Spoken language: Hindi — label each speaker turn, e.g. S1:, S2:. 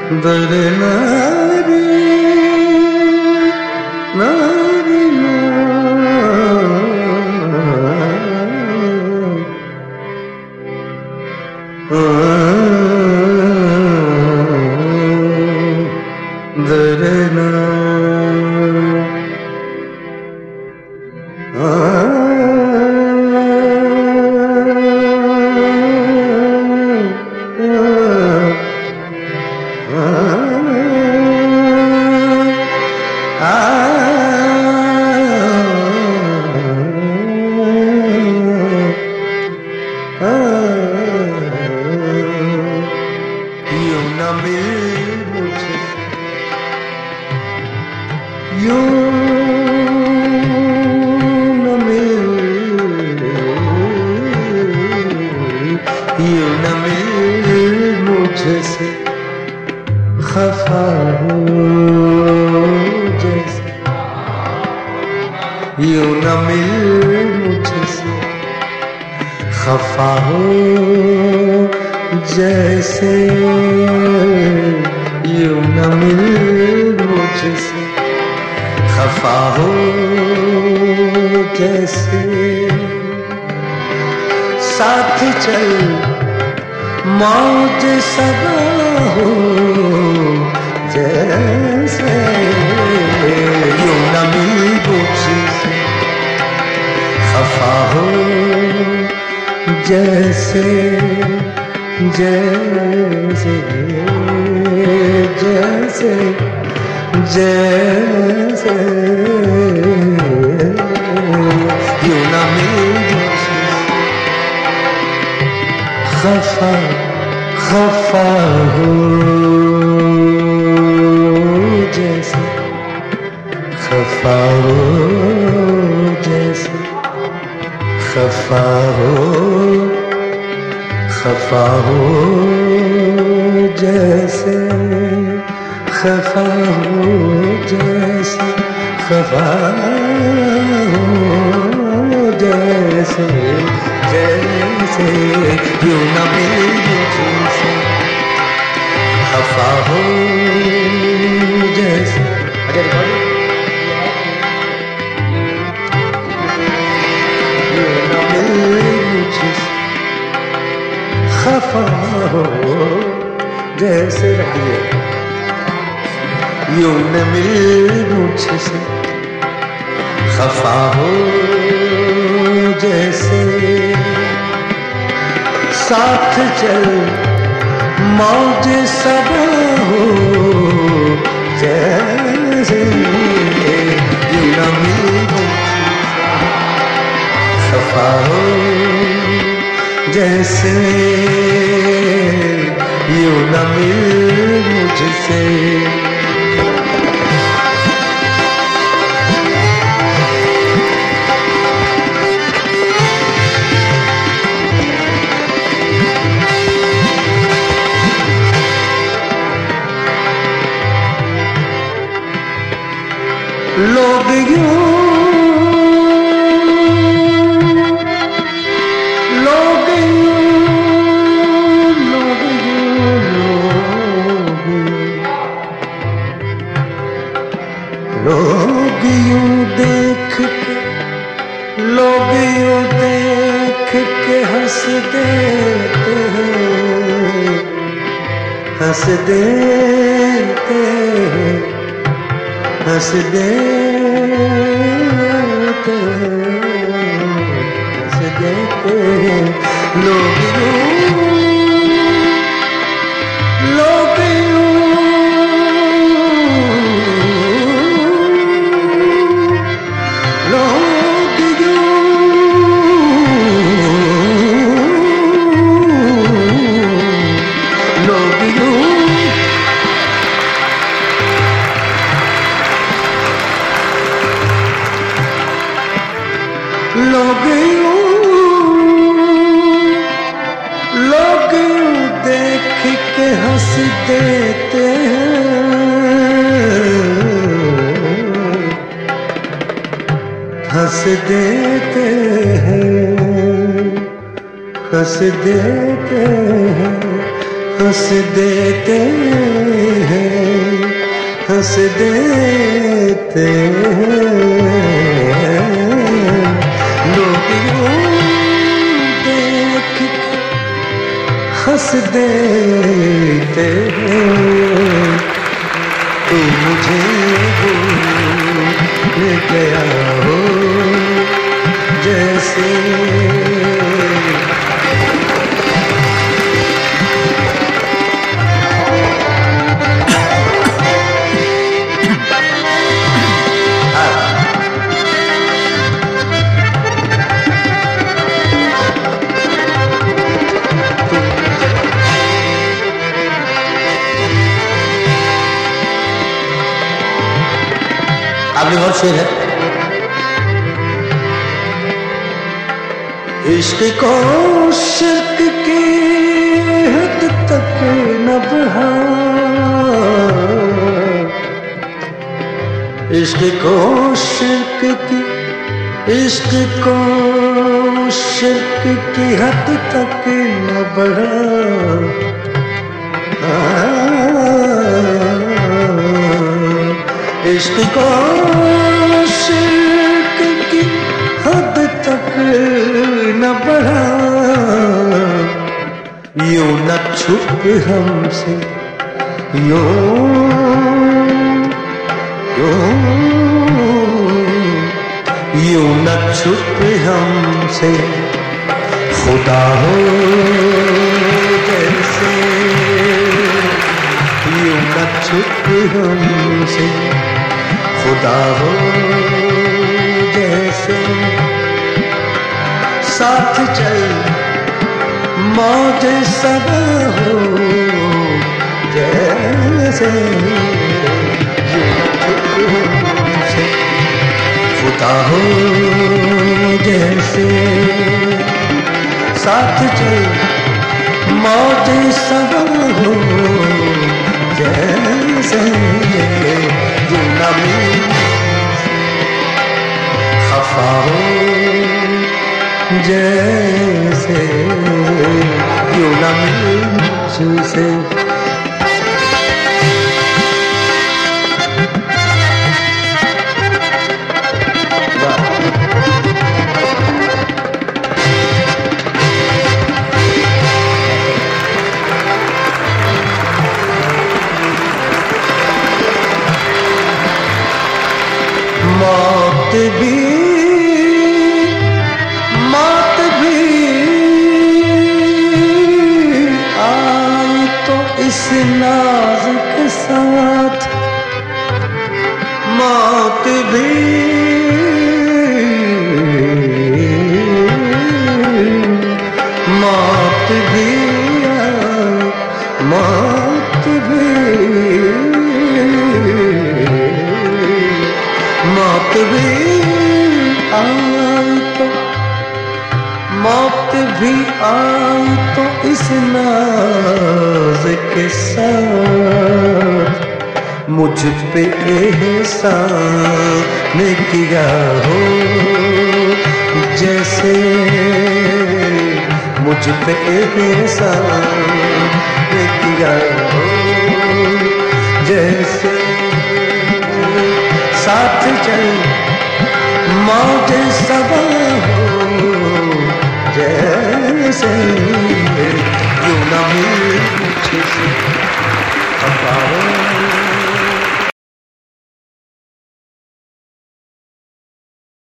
S1: दरे नारी नारी दरे यूं न मिल मुझसे, यूं न मिल, यूं न मिल मुझसे, खफा हो जैसे, यूं न मिल मुझसे, खफा हो जैसे, यूं न मिल मुझसे, खफा हो जैसे, साथ चल मौज सदा हो जैसे, यूं न मिल मुझसे, खफा हो जैसे, जैसे जैसे जैसे, यूं न मिल मुझसे, खफा खफा हो जैसे, खफा हो जैसे, खफा हो, खफा हो जैसे, खफा हो जैसे, खफा हो जैसे, जैसे, यूं न मिल मुझसे, खफा हो जैसे, यूं न मिल मुझसे, खफा हो जैसे, रहिए यूं न मिल मुझसे, खफा हो जैसे, साथ चल मौज सदा हो जैसे, यूं न मिल मुझसे, खफा हो जैसे, यूं न मिल मुझसे, लोग यूं लोग यूं देख के, लोग यूं देख के हंस देते हैं, हंस देते हैं, हंस देते हैं, हंस देते हैं, लोग यूं, लोग यूं, लोग यूं, लोग यूं, लोग यूं, लोग यूं देख के हंस देते हैं, हंस देते हैं, हंस देते हैं, हंस देते हैं, हंस देते हैं लोग यूं देख हंस देते हैं। तू मुझे भूल गया हो जैसे अगली और शेर है। इश्क को शिर्क की हद तक न बढ़ा, इश्क को शिर्क की, इश्क को शिर्क की हद तक न बढ़ा। इश्क को शिर्क की हद तक न बढ़ा, यूं न छुप हमसे, यूं न छुप हमसे खुदा हो जैसे, यूं न छुप हमसे खुदा हो जैसे। साथ चल मौज सदा हो जैसे, हमसे खुदा हो जैसे। साथ चल मौज सदा हो जैसे, खफा हो जैसे, यूं न मुझसे। मौत भी आई तो इस नाज के साथ, मौत भी आई, मौत भी आई तो, मौत भी आई तो इस नाज के साथ, मुझ पे एहसान किया हो जैसे, मुझ पे एहसान किया हो जैसे। साथ चल मौज सदा हो जैसे, यूं न मुझसे